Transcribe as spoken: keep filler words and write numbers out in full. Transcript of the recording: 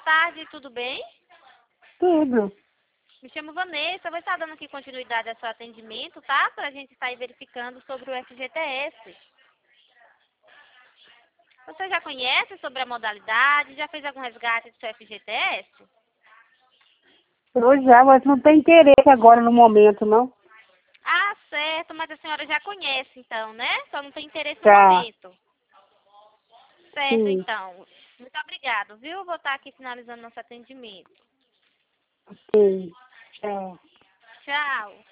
tarde, tudo bem? Tudo. Me chamo Vanessa, vou estar dando aqui continuidade ao seu atendimento, tá? Para a gente estar aí verificando sobre o F G T S. Você já conhece sobre a modalidade? Já fez algum resgate do seu F G T S? Eu já, mas não tem interesse agora no momento, não. Ah, certo, mas a senhora já conhece então, né? Só não tem interesse no Tá. momento. Certo, Sim. então. Muito obrigado, viu? Vou estar aqui finalizando nosso atendimento. Sim. Tchau. Tchau.